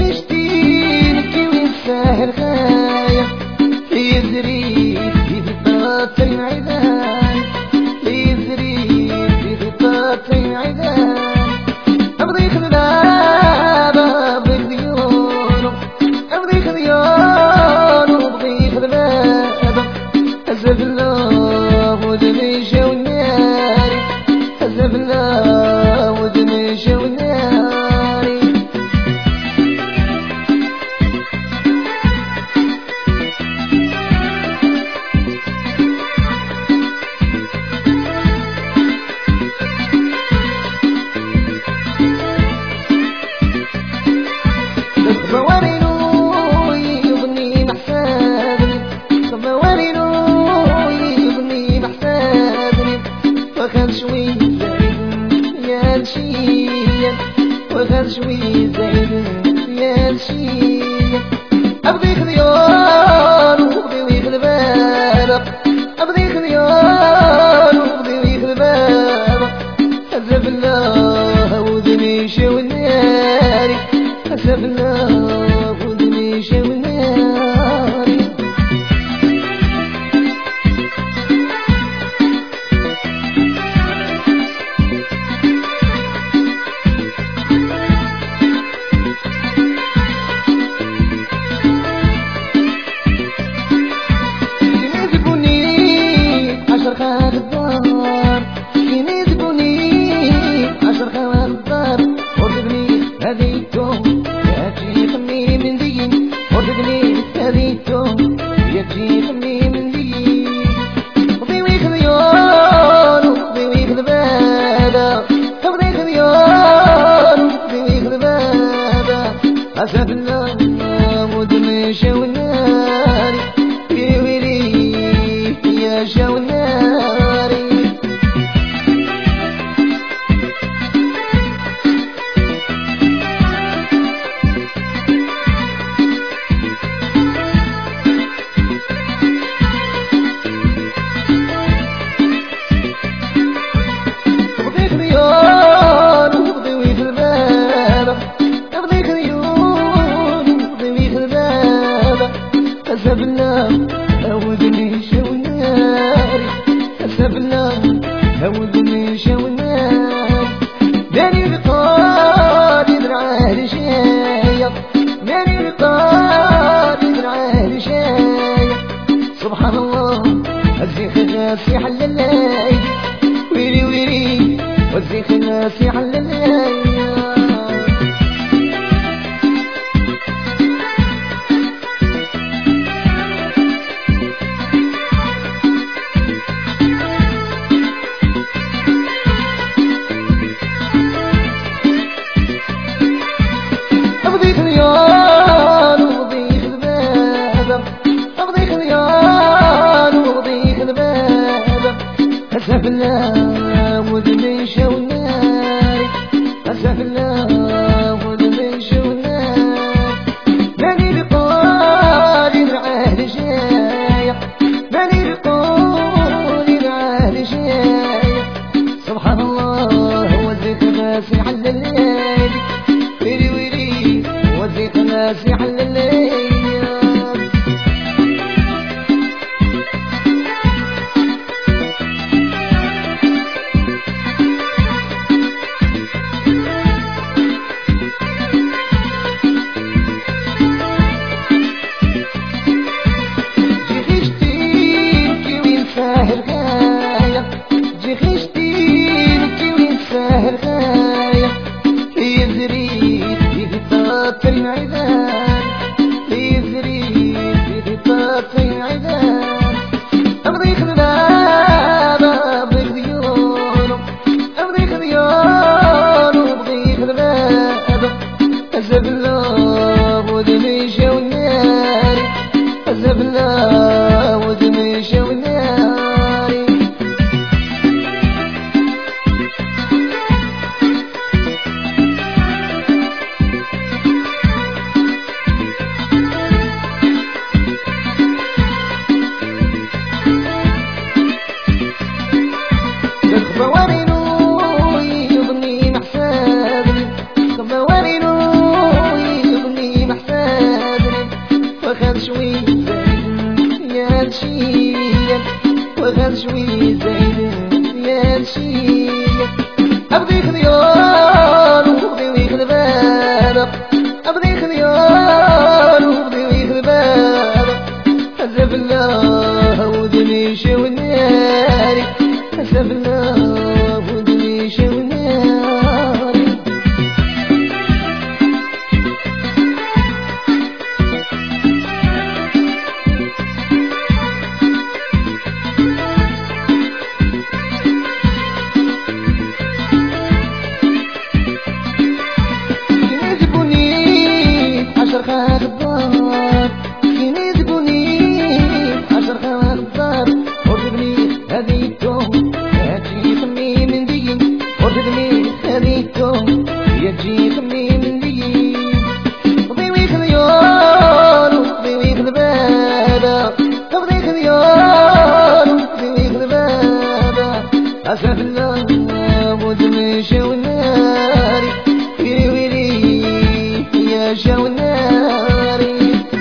عشتي نبكي ونسهر غاية يزري في ضباط العيدان يزري في ضباط العيدان أبغي خذباب أبغي خذيون أبغي خذيون أبغي خذباب أزف الله ودمشة والنار أزف الله ودمشة والنار وخذ شوي زين يا الشيخ أبغي خذيون وأبغي ويخذ بابا أبغي خذيون وأبغي ويخذ بابا أزف الله ودمشة والنار أزف الله ودمشة والنار خاخ الدار كين يزبوني عشر خاخ الدار ورزقني هذيتهم يجي خمي من دين ورزقني هذيتهم يجي خمي من دين وضي ويخذ يون وضي ويخذ بابا وضي خذيون وضي ويخذ بابا أسف الله ودمشة والنار ويلي ويلي يا شاونا أسف الله ودمشة والنار أسف الله ودمشة والنار ماني بقال يدرعه لشاية ماني بقال يدرعه لشاية سبحان الله الزيخ ناسي حل الليل ويلي ويلي والزيخ ناسي حل الليل أبغي خذيون وأبغي خذ بابا أبغي خذيون وأبغي خذ بابا أسف الله ودمشة والنار أسف الله ودمشة والنار ماني بقول يدرعه لشاية ماني بقول يدرعه لشاية سبحان الله هو الزيت ناسي حل الليل ويلي ويلي وزيت ناسي حل الليل جي خشتي نبكي وين ساهر غاية جي خشتي نبكي وين ساهر غاية يزري في ضباط العيدان يزري في ضباط العيدان أبغي خذباب أبغي خذيون أبغي خذيون وأبغي خذباب أزف الله ودمشة والنار أزف الله ودمشة والنار شوي زايد يا شيخ أبغي خيار وبغي ويخدبان أبغي خيار وبغي ويخدبان حسب الله ودني شو الناري حسب الله ودني شو الناري غدار كيني زبوني 10 غدار وردني هديتهم يجي خمي من دين وردني هديتهم يجي خمي من دين وضيوي خذيان وضيوي خذبابا وضيوي خذيان وضيوي خذبابا أسف الله ودمي شو الناري ويلي ويلي يا شو الناري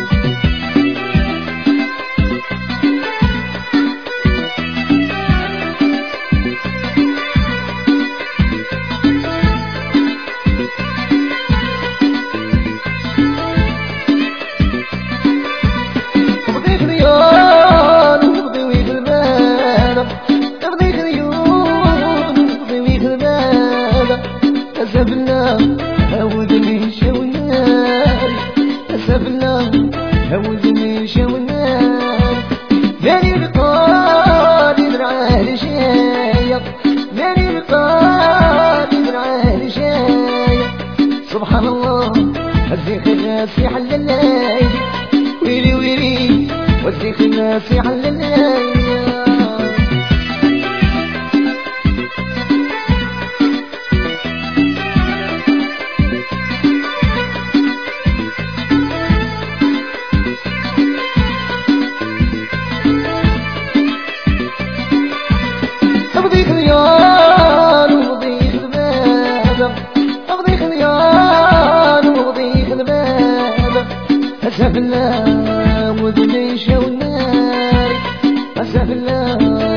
وبغي خيان وبغي خذبابا وبغي خيان وبغي خذبابا أسف الله ودمي شو الناري أسف الله ودمي شو الناري ماني بقالي درعاه لشاية ماني بقالي درعاه لشاية سبحان الله الزيخ الناسي حل الليل ويلي ويلي والزيخ الناسي حل الليل أبغي خيار وبغي خذبابا أبغي خيار وبغي خذبابا أسف الله ودمي شو الناري أسف الله